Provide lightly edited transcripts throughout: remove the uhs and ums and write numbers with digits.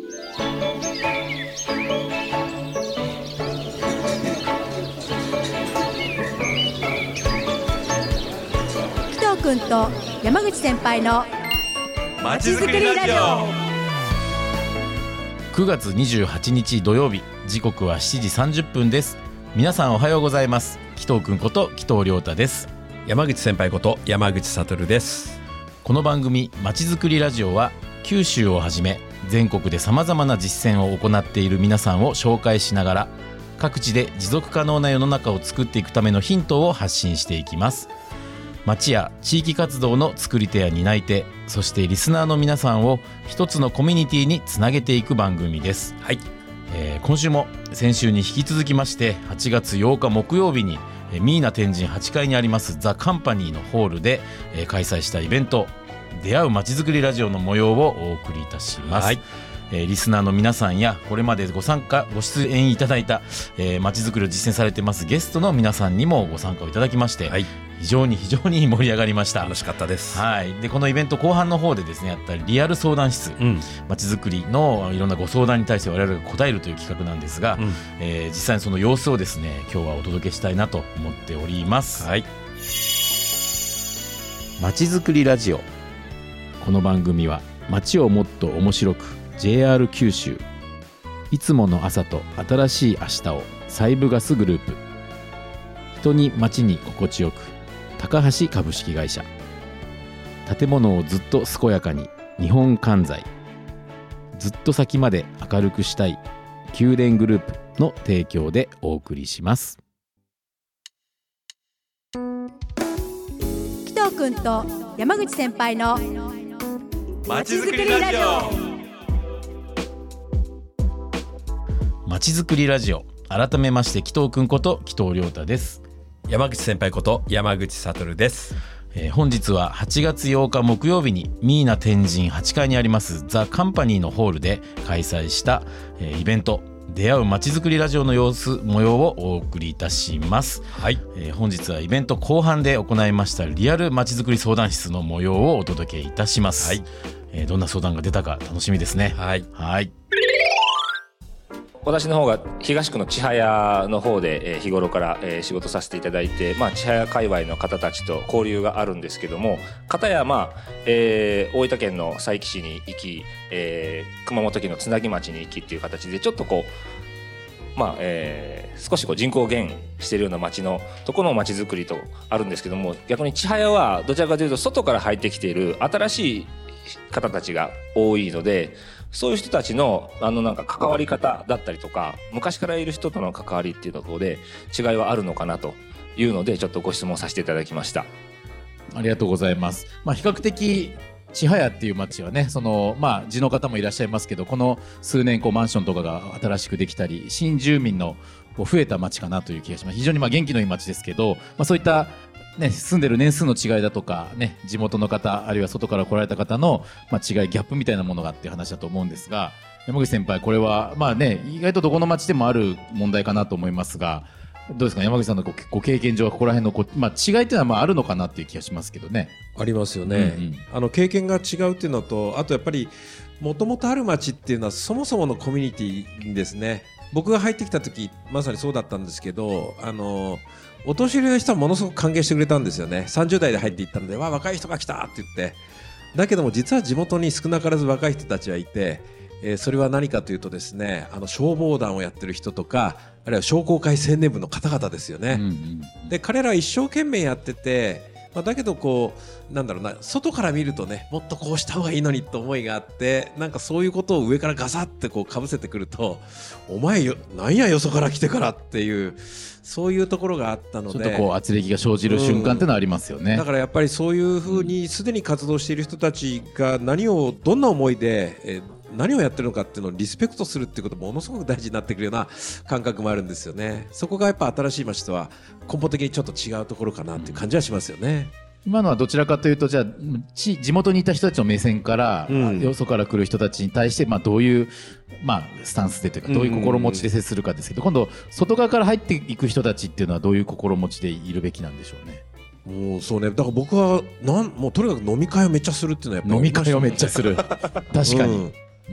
紀藤君と山口先輩のまちづくりラジオ。 9月28日土曜日、時刻は7時30分です。皆さんおはようございます。紀藤君こと紀藤亮太です。 山口先輩こと山口悟です。 この番組まちづくりラジオは、九州をはじめ全国でさまざまな実践を行っている皆さんを紹介しながら、各地で持続可能な世の中を作っていくためのヒントを発信していきます。町や地域活動の作り手や担い手、そしてリスナーの皆さんを一つのコミュニティにつなげていく番組です。 はい、 今週も先週に引き続きまして、8月8日木曜日にミーナ天神8階にありますザ・カンパニーのホールで開催したイベント、出会うまちづくりラジオの模様をお送りいたします。はい、リスナーの皆さんやこれまでご参加ご出演いただいたまちづくりを実践されてますゲストの皆さんにもご参加をいただきまして、はい、非常に盛り上がりました。 楽しかったです。 はい、でこのイベント後半の方でですね、やったリアル相談室、まちづくりのいろんなご相談に対して我々が答えるという企画なんですが、実際にその様子をですね、今日はお届けしたいなと思っております。はい、まちづくりラジオ。この番組は街をもっと面白く JR 九州、いつもの朝と新しい明日をサイブガスグループ、人に街に心地よく高橋株式会社、建物をずっと健やかに日本関材、ずっと先まで明るくしたい宮殿グループの提供でお送りします。 紀藤君と山口先輩のまちづくりラジオ。 まちづくりラジオ、改めまして紀藤君こと紀藤亮太です。 山口先輩こと山口悟です。 本日は8月8日木曜日にミーナ天神8階にありますザ・カンパニーのホールで開催した、イベント、出会うまちづくりラジオの模様をお送りいたします。はい、本日はイベント後半で行いましたリアルまちづくり相談室の模様をお届けいたします。はい、どんな相談が出たか楽しみですね。はい、はい、 私の方が東区の千早の方で日頃から仕事させていただいて、千早界隈の方たちと交流があるんですけども、片や大分県の佐伯市に行き、熊本県の津奈木町に行きっていう形でちょっとこう少し人口減しているような町のところの町づくりとあるんですけども、逆に千早はどちらかというと外から入ってきている新しい方たちが多いので、そういう人たちのなんか関わり方だったりとか、昔からいる人との関わりっていうところで違いはあるのかなというので、ちょっとご質問させていただきました。 ありがとうございます。比較的千早っていう町はね、地の方もいらっしゃいますけど、この数年マンションとかが新しくできたり、新住民の増えた町かなという気がします。非常に元気のいい町ですけど、そういった住んでる年数の違いだとか、地元の方あるいは外から来られた方の違い、ギャップみたいなものがっていう話だと思うんですが、山口先輩、これは意外とどこの町でもある問題かなと思いますが、どうですか、山口さんのご経験上はここら辺の違いっていうのはあるのかなっていう気がしますけどね。 ありますよね、経験が違うっていうのと、あとやっぱりもともとある町っていうのはそもそものコミュニティですね。僕が入ってきた時まさにそうだったんですけど、お年寄りの人はものすごく歓迎してくれたんですよね。30代で入っていったので、若い人が来たって言って、だけども実は地元に少なからず若い人たちはいて、それは何かというとですね、消防団をやってる人とか、あるいは商工会青年部の方々ですよね。で彼らは一生懸命やってて、だけど外から見るとね、もっとこうした方がいいのにと思いがあって、なんかそういうことを上からガサってかぶせてくると、お前なんやよそから来てからっていう、そういうところがあったので、 ちょっと圧力が生じる瞬間ってのはありますよね。 だからやっぱりそういうふうにすでに活動している人たちがどんな思いで、何をやってるのかっていうのをリスペクトするっていうことものすごく大事になってくるような感覚もあるんですよね。そこがやっぱ新しい街とは根本的にちょっと違うところかなっていう感じはしますよね。 今のはどちらかというと、じゃあ地元にいた人たちの目線から、よそから来る人たちに対して、どういう、スタンスでというか、どういう心持ちで接するかですけど、今度外側から入っていく人たちっていうのはどういう心持ちでいるべきなんでしょうね。 もうそうね、だから僕はもうとにかく飲み会をめっちゃするっていうのはやっぱり飲み会をめっちゃする確かに、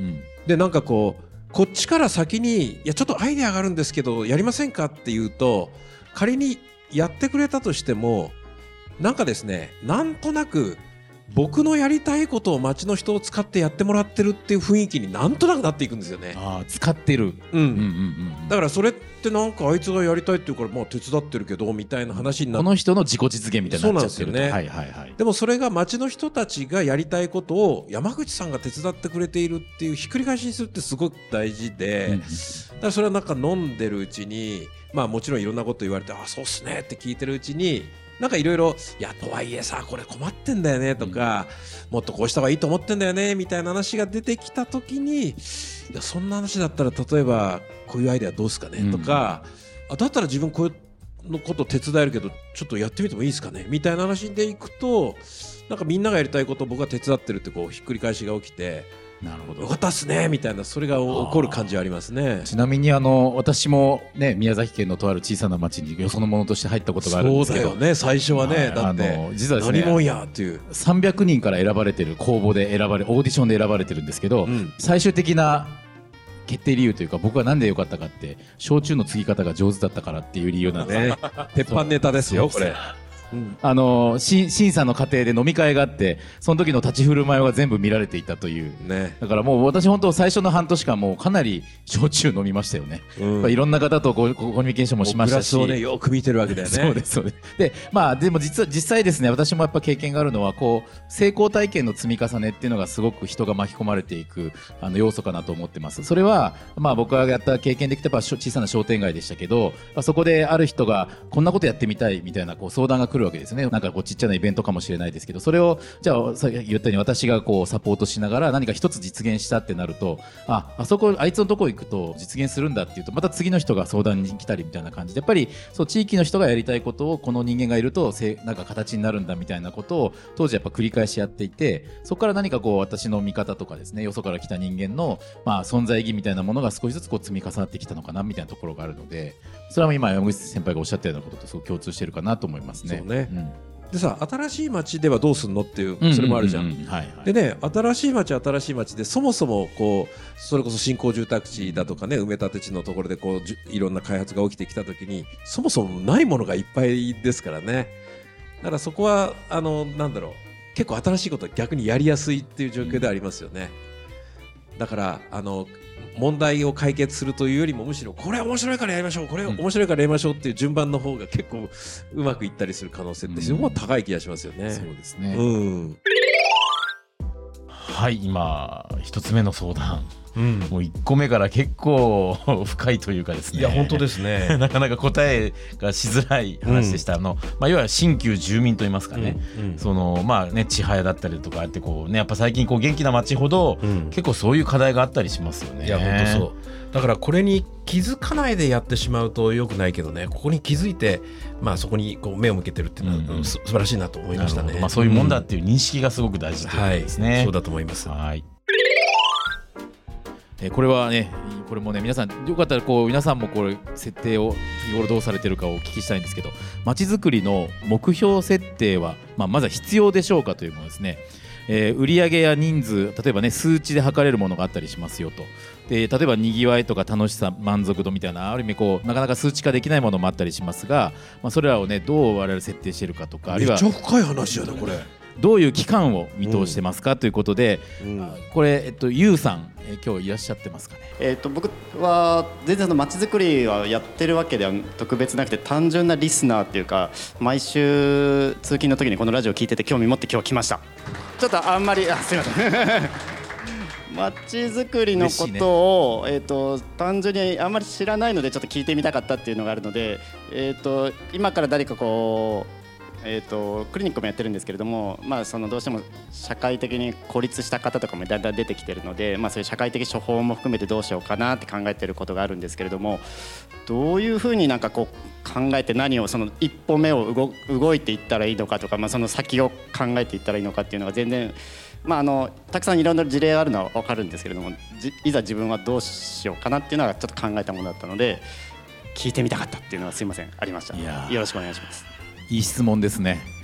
でなんかこっちから先にいやちょっとアイデアがあるんですけどやりませんかって言うと仮にやってくれたとしてもなんかですねなんとなく僕のやりたいことを街の人を使ってやってもらってるっていう雰囲気になんとなくなっていくんですよね。 使ってる、 だからそれってなんかあいつがやりたいって言うからまあ手伝ってるけどみたいな話になってこの人の自己実現みたいになっちゃってる。 そうなんですよね。でもそれが街の人たちがやりたいことを山口さんが手伝ってくれているっていうひっくり返しにするってすごく大事で、だからそれはなんか飲んでるうちにまあもちろんいろんなこと言われてそうっすねって聞いてるうちになんかいろいろいやとはいえさこれ困ってんだよねとか、もっとこうした方がいいと思ってんだよねみたいな話が出てきた時にいやそんな話だったら例えばこういうアイデアどうすかねとか、だったら自分こういうのこと手伝えるけどちょっとやってみてもいいですかねみたいな話でいくとなんかみんながやりたいことを僕が手伝ってるってこうひっくり返しが起きてなるほどよかったっすねみたいなそれが起こる感じはありますね。 ちなみに私もね宮崎県のとある小さな町によそのものとして入ったことがあるんですけどそうだよね最初はね、だって実はですね何もんやっていう 300人から選ばれてる公募でオーディションで選ばれてるんですけど、最終的な決定理由というか僕はなんで良かったかって焼酎の継ぎ方が上手だったからっていう理由なんですね。 鉄板ネタですよこれ。 審査の過程で飲み会があってその時の立ち振る舞いは全部見られていたという、だからもう私本当最初の半年間もうかなり焼酎飲みましたよね、いろんな方とコミュニケーションもしましたしグラスをねよく見てるわけだよね。 そうですででも実際ですね私もやっぱ経験があるのはこう成功体験の積み重ねっていうのがすごく人が巻き込まれていく要素かなと思ってます。それは僕がやった経験できた小さな商店街でしたけどそこである人がこんなことやってみたいみたいなこう相談が来るわけですね。なんかこうちっちゃなイベントかもしれないですけどそれをじゃあさっき言ったように私がこうサポートしながら何か一つ実現したってなるとあいつのとこ行くと実現するんだっていうとまた次の人が相談に来たりみたいな感じでやっぱりそう地域の人がやりたいことをこの人間がいるとなんか形になるんだみたいなことを当時やっぱ繰り返しやっていてそこから何かこう私の見方とかですねよそから来た人間の存在意義みたいなものが少しずつこう積み重なってきたのかなみたいなところがあるのでそれは今山口先輩がおっしゃったようなこととすごく共通しているかなと思いますね。 そうね、でさ新しい街ではどうすんのっていうそれもあるじゃん。でね新しい街でそもそもこうそれこそ新興住宅地だとかね埋め立て地のところでこういろんな開発が起きてきた時にそもそもないものがいっぱいですからね。だからそこはなんだろう結構新しいことは逆にやりやすいっていう状況ではありますよね。だから問題を解決するというよりもむしろこれ面白いからやりましょうこれ面白いからやりましょうっていう順番の方が結構うまくいったりする可能性って非常に高い気がしますよね。 そうですね、 はい今一つ目の相談、もう1個目から結構深いというかですね。 いや本当ですねなかなか答えがしづらい話でした。いわゆる新旧住民といいますかね、千早だったりとかあってこうねやっぱ最近こう元気な街ほど、結構そういう課題があったりしますよね。 いや本当そうだからこれに気づかないでやってしまうと良くないけどねここに気づいてそこにこう目を向けてるっていうのは、素晴らしいなと思いましたね。 そういうもんだっていう認識がすごく大事ということですね。 そうだと思います。 これはねこれもね皆さんよかったらこう皆さんもこれ設定を日頃どうされてるかをお聞きしたいんですけどまちづくりの目標設定は、まずは必要でしょうかというものですね。売上や人数例えばね数値で測れるものがあったりしますよと。で例えばにぎわいとか楽しさ満足度みたいなある意味こうなかなか数値化できないものもあったりしますが、それらをねどう我々設定しているかとかあるいはめっちゃ深い話やなこれどういう期間を見通してますかということで、これゆうさん今日いらっしゃってますかね。 僕は全然まちづくりはやってるわけでは特別なくて単純なリスナーっていうか毎週通勤の時にこのラジオ聞いてて興味持って今日来ました。ちょっとあんまりすいませんまちづくりのことを、単純にあんまり知らないのでちょっと聞いてみたかったっていうのがあるので、今から誰かこうクリニックもやってるんですけれども、そのどうしても社会的に孤立した方とかもだんだん出てきてるので、そういう社会的処方も含めてどうしようかなって考えてることがあるんですけれどもどういうふうになんかこう考えて何をその一歩目を動いていったらいいのかとか、その先を考えていったらいいのかっていうのが全然たくさんいろんな事例があるのは分かるんですけれどもいざ自分はどうしようかなっていうのはちょっと考えたものだったので聞いてみたかったっていうのはすいませんありました。よろしくお願いします。 いい質問ですね。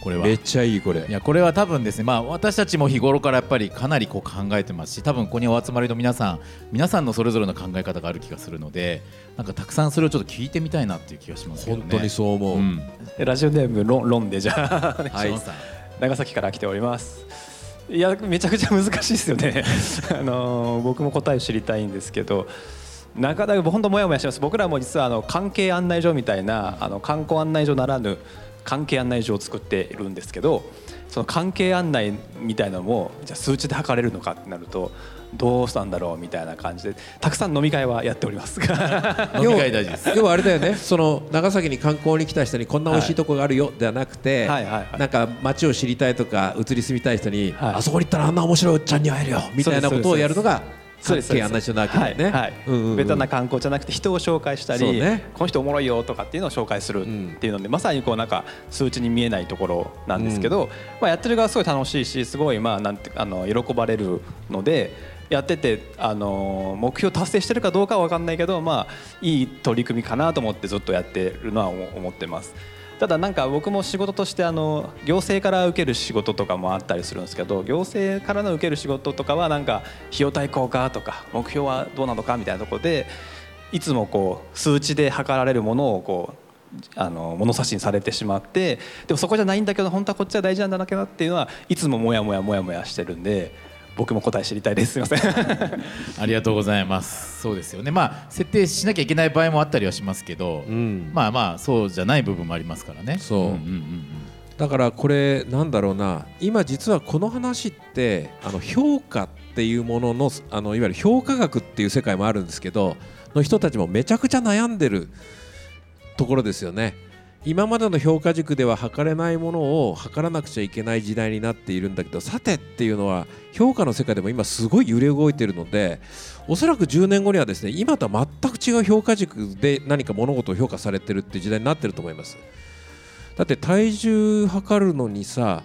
これはめっちゃいい。これいやこれは多分ですね、私たちも日頃からやっぱりかなりこう考えてますし、多分ここにお集まりの皆さんのそれぞれの考え方がある気がするので、なんかたくさんそれをちょっと聞いてみたいなっていう気がしますけどね。 本当にそう思う、 ラジオネームロンでじゃあ、 はい、 長崎から来ております。いやめちゃくちゃ難しいですよね僕も答え知りたいんですけど、なかなか本当もやもやします。僕らも実は関係案内所みたいな観光案内所ならぬ関係案内所を作っているんですけど、その関係案内みたいなのもじゃあ数値で測れるのかってなるとどうしたんだろうみたいな感じで、たくさん飲み会はやっております飲み会大事です。 要はあれだよね、その長崎に観光に来た人にこんな美味しいとこがあるよではなくて、なんか街を知りたいとか移り住みたい人に、あそこに行ったらあんな面白いおっちゃんに会えるよみたいなことをやるのが関係案内所なわけだよね。 ベタな観光じゃなくて人を紹介したり、この人おもろいよとかっていうのを紹介するっていうので、まさにこうなんか数値に見えないところなんですけど、やってる側はすごい楽しいし、すごいなんて喜ばれるので、やってて目標達成してるかどうかは分かんないけど、いい取り組みかなと思ってずっとやってるのは思ってます。ただなんか僕も仕事として行政から受ける仕事とかもあったりするんですけど、行政からの受ける仕事とかはなんか費用対効果とか目標はどうなのかみたいなところで、いつもこう数値で測られるものをこう物差しにされてしまって、でもそこじゃないんだけど本当はこっちは大事なんだなっていうのはいつももやもやしてるんで、僕も答え知りたいです。すみませんありがとうございます。そうですよね、設定しなきゃいけない場合もあったりはしますけど、そうじゃない部分もありますからね。 だからこれなんだろうな、今実はこの話って評価っていうもののいわゆる評価学っていう世界もあるんですけどの人たちもめちゃくちゃ悩んでるところですよね。今までの評価軸では測れないものを測らなくちゃいけない時代になっているんだけど、さてっていうのは評価の世界でも今すごい揺れ動いているので、おそらく10年後にはですね、今とは全く違う評価軸で何か物事を評価されてるっていう時代になってると思います。だって体重測るのにさ、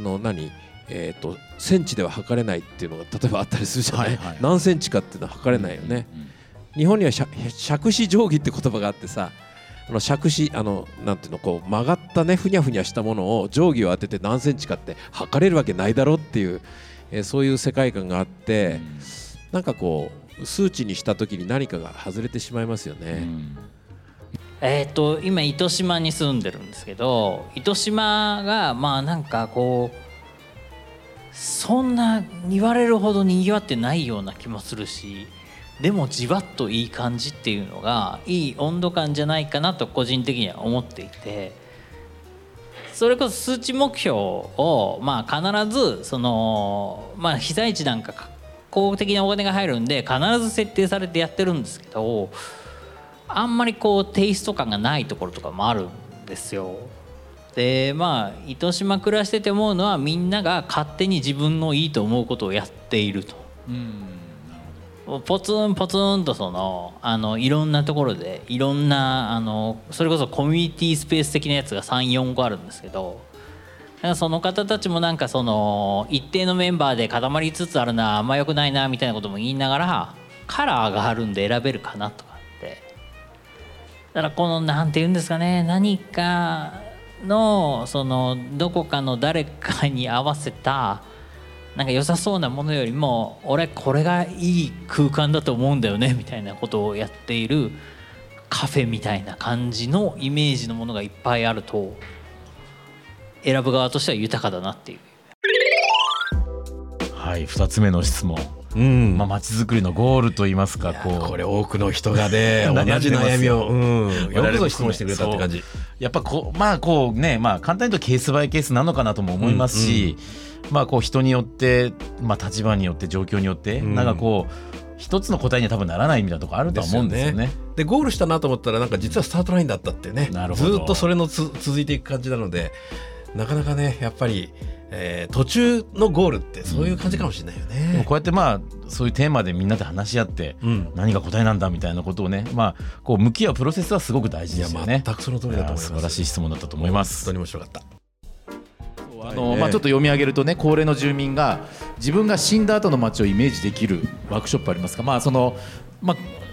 センチでは測れないっていうのが例えばあったりするじゃない、何センチかっていうのは測れないよね。日本には杓子定規って言葉があってさ、杓子なんていうの、こう曲がったねふにゃふにゃしたものを定規を当てて何センチかって測れるわけないだろうっていう、そういう世界観があって、なんかこう数値にした時に何かが外れてしまいますよね。 今糸島に住んでるんですけど、糸島がなんかこうそんな言われるほどにぎわってないような気もするし、でもじわっといい感じっていうのがいい温度感じゃないかなと個人的には思っていて、それこそ数値目標を必ず被災地なんか公的なお金が入るんで必ず設定されてやってるんですけど、あんまりこうテイスト感がないところとかもあるんですよ。で糸島暮らしてて思うのは、みんなが勝手に自分のいいと思うことをやっていると。ポツンポツンといろんなところでいろんなそれこそコミュニティスペース的なやつが 3,4 個あるんですけど、その方たちもなんか一定のメンバーで固まりつつあるな、あんま良くないなみたいなことも言いながら、カラーがあるんで選べるかなとかって、だからこのなんて言うんですかね、何かのどこかの誰かに合わせたなんか良さそうなものよりも、俺これがいい空間だと思うんだよねみたいなことをやっているカフェみたいな感じのイメージのものがいっぱいあると、選ぶ側としては豊かだなっていう。 はい、2つ目の質問、街づくりのゴールといいますか、 これ多くの人がね同じ悩みを、よくぞ質問してくれたって感じ。 やっぱ簡単に言うとケースバイケースなのかなとも思いますし、人によって立場によって状況によって、なんか一つの答えには多分ならないみたいなところあるとは思うんですよね。 でゴールしたなと思ったら、なんか実はスタートラインだったってね、ずっとそれの続いていく感じなので、なかなかねやっぱり、途中のゴールってそういう感じかもしれないよね。 でもこうやってそういうテーマでみんなで話し合って、何が答えなんだみたいなことをね、向き合うプロセスはすごく大事ですよね。 全くその通りだと思います。 素晴らしい質問だったと思います。 本当に面白かった。 ちょっと読み上げるとね、高齢の住民が自分が死んだ後の街をイメージできるワークショップありますか。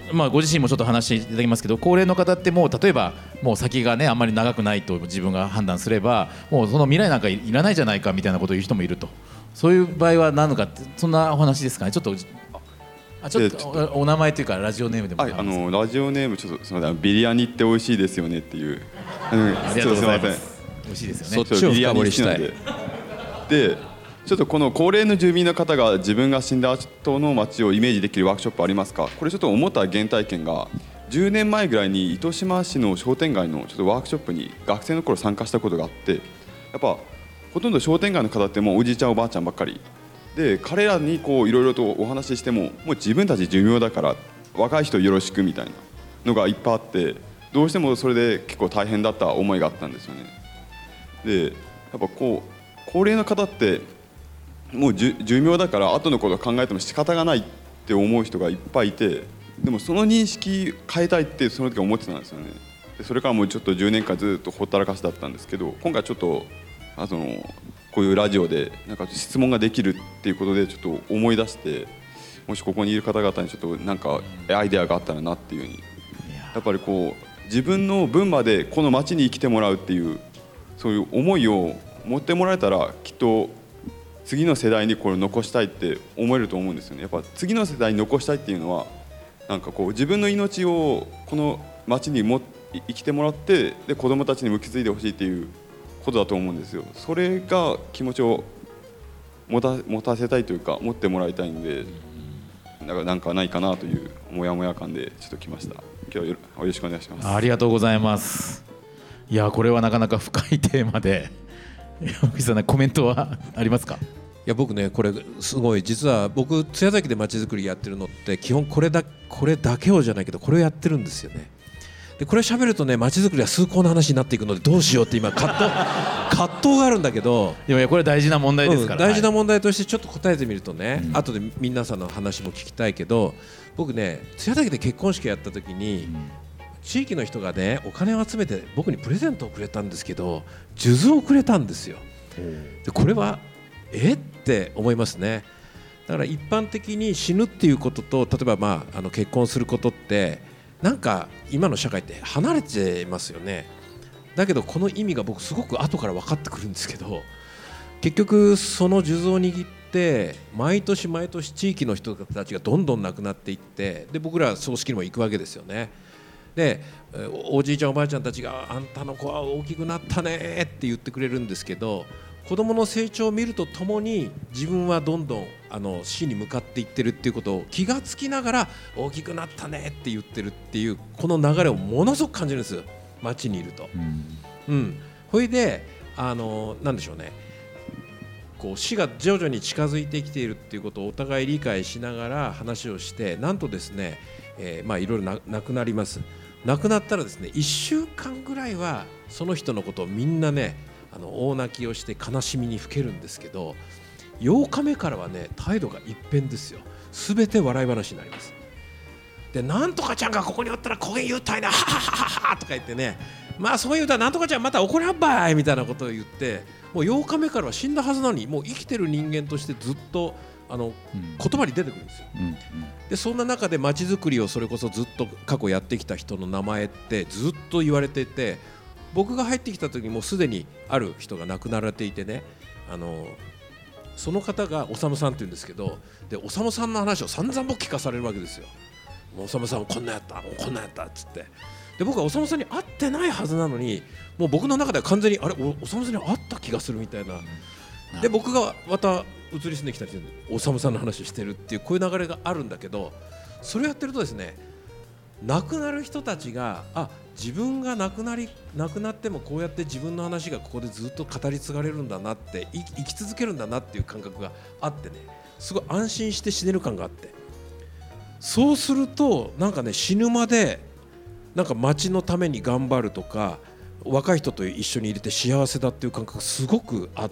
ご自身もちょっと話していただきますけど、高齢の方ってもう例えばもう先がねあんまり長くないと自分が判断すればもうその未来なんかいらないじゃないかみたいなことを言う人もいると、そういう場合は何のかってそんなお話ですかね。ちょっとお名前というかラジオネームでも。 ラジオネームちょっとすみません、ビリヤニって美味しいですよねっていう、 ありがとうございます。美味しいですよね。 そっちを深掘りしたい。でちょっとこの高齢の住民の方が自分が死んだ後の街をイメージできるワークショップありますか。これちょっと思った原体験が10年前ぐらいに糸島市の商店街のちょっとワークショップに学生の頃参加したことがあって、やっぱほとんど商店街の方ってもうおじいちゃんおばあちゃんばっかりで、彼らにこういろいろとお話ししてももう自分たち寿命だから若い人よろしくみたいなのがいっぱいあって、どうしてもそれで結構大変だった思いがあったんですよね。でやっぱこう高齢の方ってもう寿命だから後のことを考えても仕方がないって思う人がいっぱいいて、でもその認識変えたいってその時思ってたんですよね。でそれからもうちょっと10年間ずっとほったらかしだったんですけど、今回ちょっとこういうラジオでなんか質問ができるっていうことでちょっと思い出して、もしここにいる方々にちょっとなんかアイデアがあったらなっていうふうに、やっぱりこう自分の分までこの街に生きてもらうっていうそういう思いを持ってもらえたら、きっと次の世代にこれを残したいって思えると思うんですよね。やっぱ次の世代に残したいっていうのはなんかこう自分の命をこの町に生きてもらって、で子どもたちにも受け継いでほしいっていうことだと思うんですよ。それが気持ちを持たせたいというか持ってもらいたいんで、なんかないかなというモヤモヤ感でちょっと来ました。今日はよろしくお願いします。 ありがとうございます。いやこれはなかなか深いテーマで山口さんコメントはありますか。 いや僕ねこれすごい実は僕津屋崎でまちづくりやってるのって基本これだけをじゃないけどこれをやってるんですよね。でこれ喋るとねまちづくりは崇高な話になっていくのでどうしようって今葛藤があるんだけど、 いやこれ大事な問題ですから、 大事な問題としてちょっと答えてみるとね、後で皆さんの話も聞きたいけど、僕ね津屋崎で結婚式やった時に、地域の人がねお金を集めて僕にプレゼントをくれたんですけど数珠をくれたんですよ。でこれはって思いますね。だから一般的に死ぬっていうことと例えば結婚することってなんか今の社会って離れてますよね。だけどこの意味が僕すごく後から分かってくるんですけど、結局その数珠を握って毎年毎年地域の人たちがどんどん亡くなっていって、で僕ら葬式にも行くわけですよね。でおじいちゃんおばあちゃんたちがあんたの子は大きくなったねって言ってくれるんですけど、子どもの成長を見るとともに自分はどんどん死に向かっていってるっていうことを気がつきながら大きくなったねって言ってるっていうこの流れをものすごく感じるんです街にいると。ほいでなんでしょうね、こう死が徐々に近づいてきているっていうことをお互い理解しながら話をして、なんとですね、いろいろなくなります。亡くなったらですね1週間ぐらいはその人のことをみんなね大泣きをして悲しみにふけるんですけど、8日目からはね態度が一変ですよ。全て笑い話になります。でなんとかちゃんがここにおったらこげん言うたいなははははとか言ってね、そう言うたらなんとかちゃんまた怒らんばいみたいなことを言って、もう8日目からは死んだはずなのにもう生きてる人間としてずっと言葉に出てくるんですよ。でそんな中で街づくりをそれこそずっと過去やってきた人の名前ってずっと言われていて、僕が入ってきた時にもうすでにある人が亡くなられていてね、その方がおさむさんって言うんですけど、でおさむさんの話を散々僕聞かされるわけですよ。おさむさんこんなやったこんなやったっつって、で僕はおさむさんに会ってないはずなのにもう僕の中では完全におさむさんに会った気がするみたいな。で僕がまた移り住んできたりしておさむさんの話をしてるっていうこういう流れがあるんだけど、それをやってるとですね、亡くなる人たちが自分が亡くなってもこうやって自分の話がここでずっと語り継がれるんだなって生き続けるんだなっていう感覚があってね、すごい安心して死ねる感があって、そうするとなんかね死ぬまでなんか町のために頑張るとか若い人と一緒に入れて幸せだっていう感覚がすごくあって、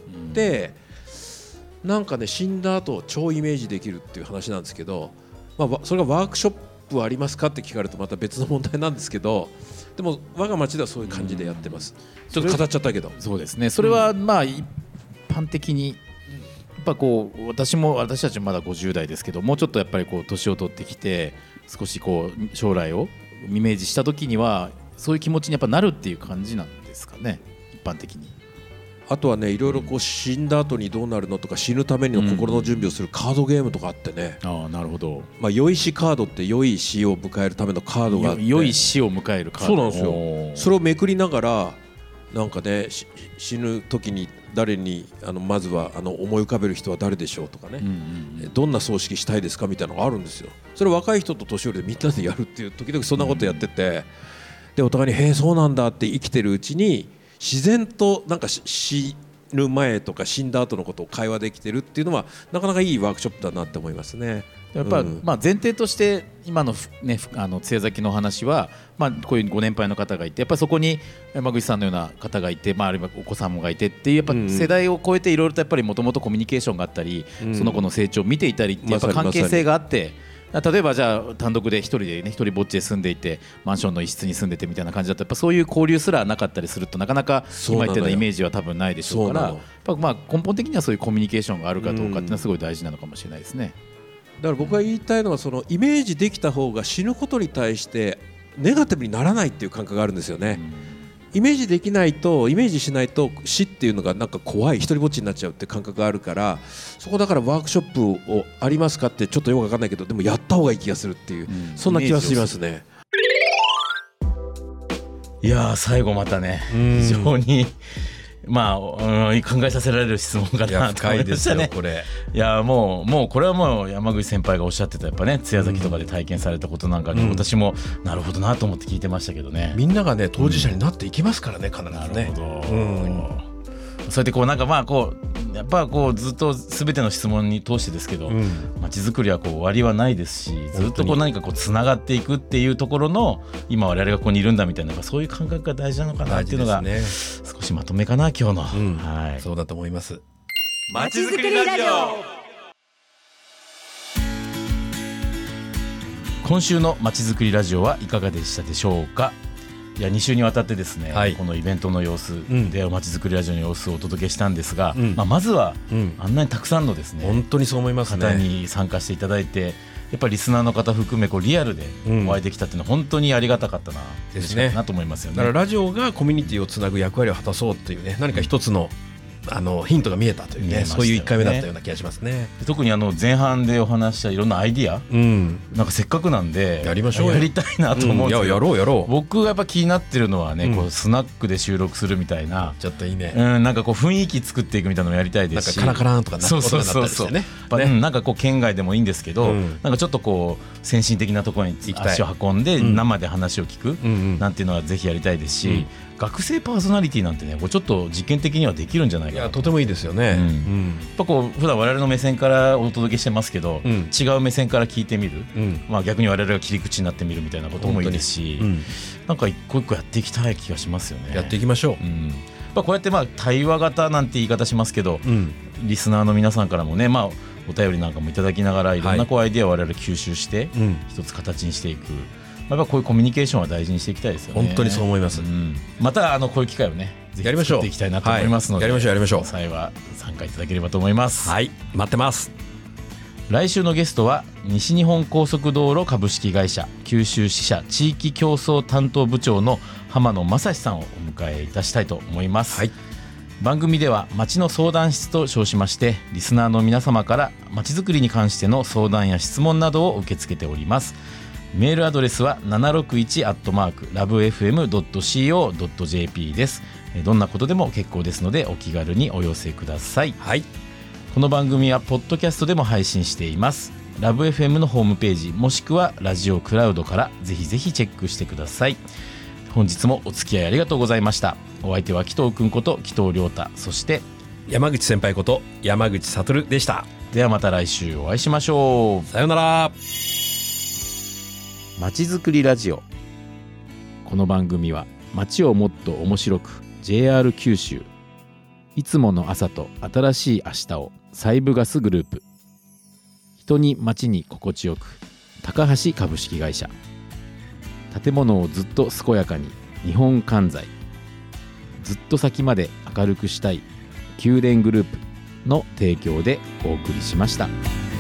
なんかね死んだ後超イメージできるっていう話なんですけど、それがワークショップありますかって聞かれるとまた別の問題なんですけど、でも我が町ではそういう感じでやってます。ちょっと語っちゃったけど、 そうですね、それは一般的にぱこう私たちもまだ50代ですけど、もうちょっとやっぱりこう年を取ってきて少しこう将来をイメージした時にはそういう気持ちにやっぱなるっていう感じなんですかね、一般的に。 あとはね、いろいろこう死んだ後にどうなるのとか、死ぬための心の準備をするカードゲームとかあってね、 なるほど。 良い死カードって良い死を迎えるためのカードがあって、 良い死を迎えるカード。 そうなんですよ。それをめくりながらなんかね、死ぬ時に誰にまずは思い浮かべる人は誰でしょうとかね、どんな葬式したいですかみたいなのがあるんですよ。それ若い人と年寄りでみんなでやるっていう、時々そんなことやってて、でお互いにへえそうなんだって生きてるうちに自然となんか死ぬ前とか死んだ後のことを会話できてるっていうのはなかなかいいワークショップだなって思いますね。 やっぱ、前提として今のね、杖崎の話は、こういうご年配の方がいて、やっぱりそこに山口さんのような方がいて、あるいはお子さんもがいてっていう、やっぱ世代を超えていろいろとやっぱりもともとコミュニケーションがあったり、その子の成長を見ていたりってやっぱ関係性があって、例えばじゃあ単独で一人ぼっちで住んでいてマンションの一室に住んでてみたいな感じだと、やっぱそういう交流すらなかったりすると、なかなか今言ったようなイメージは多分ないでしょうから、やっぱ根本的にはそういうコミュニケーションがあるかどうかっていうのはすごい大事なのかもしれないですね。 だから僕が言いたいのは、そのイメージできた方が死ぬことに対してネガティブにならないっていう感覚があるんですよね。イメージできないと、イメージしないと死っていうのがなんか怖い、一人ぼっちになっちゃうって感覚があるから、そこだからワークショップをありますかってちょっとよく分かんないけど、でもやった方がいい気がするっていう、そんな気がしますね。 いや最後またね、非常に考えさせられる質問かなと思いましたね。いやもうこれはもう山口先輩がおっしゃってた、やっぱね津屋崎とかで体験されたことなんかで、私もなるほどなと思って聞いてましたけどね。 みんながね当事者になっていきますからね、必ずね。なるほど。そうやってこうなんかやっぱこうずっと全ての質問に通してですけど、街づくりはこう終わりはないですし、ずっとこう何かこうつながっていくっていうところの今我々がここにいるんだみたいな、そういう感覚が大事なのかなっていうのが、少しまとめかな今日の、 そうだと思います。 街づくりラジオ。 今週の街づくりラジオはいかがでしたでしょうか。いや2週にわたってですね、このイベントの様子、でまちづくりラジオの様子をお届けしたんですが、まずは、あんなにたくさんのですね、 本当にそう思いますね、 方に参加していただいて、やっぱりリスナーの方含めリアルでお会いできたっていうのは本当にありがたかったな、嬉しかったなと思いますよね。 だからラジオがコミュニティをつなぐ役割を果たそうっていうね、何か一つのヒントが見えたというね、そういう1回目だったような気がしますね。 特に前半でお話したいろんなアイディア、なんかせっかくなんでやりましょうよ、 やりたいなと思うんですけど、 やろう。 僕がやっぱ気になってるのはね、こうスナックで収録するみたいな、 ちょっといいね、 なんかこう雰囲気作っていくみたいなのもやりたいですし、 なんかカラカランとかな、 そうね、 なんかこう県外でもいいんですけど、なんかちょっとこう先進的なところに足を運んで生で話を聞くなんていうのはぜひやりたいですし、学生パーソナリティなんてね、ちょっと実験的にはできるんじゃないかな。 いやとてもいいですよね。 やっぱこう普段我々の目線からお届けしてますけど、違う目線から聞いてみる、逆に我々が切り口になってみるみたいなこともいいですし、なんか一個一個やっていきたい気がしますよね。 やっていきましょう。 こうやって対話型なんて言い方しますけど、リスナーの皆さんからもね、お便りなんかもいただきながらいろんなアイデアを我々吸収して一つ形にしていく、やっぱこういうコミュニケーションは大事にしていきたいですよね。 本当にそう思います。 またこういう機会をね、ぜひ作っていきたいなと思いますので、 やりましょう。 際は参加いただければと思います。 はい、待ってます。 来週のゲストは西日本高速道路株式会社九州支社地域競争担当部長の浜野正史さんをお迎えいたしたいと思います。番組では町の相談室と称しまして、リスナーの皆様から町づくりに関しての相談や質問などを受け付けております。メールアドレスは 761@lovefm.co.jp です。どんなことでも結構ですのでお気軽にお寄せください。この番組はポッドキャストでも配信しています。ラブ FM のホームページもしくはラジオクラウドからぜひぜひチェックしてください。本日もお付き合いありがとうございました。お相手は紀藤くんこと紀藤亮太、そして山口先輩こと山口悟でした。 ではまた来週お会いしましょう。 さようなら。 まちづくりラジオ。この番組は街をもっと面白く JR 九州、いつもの朝と新しい明日をサイブガスグループ、人に街に心地よく高橋株式会社、建物をずっと健やかに日本関材、ずっと先まで明るくしたい宮殿グループ、 の提供でお送りしました。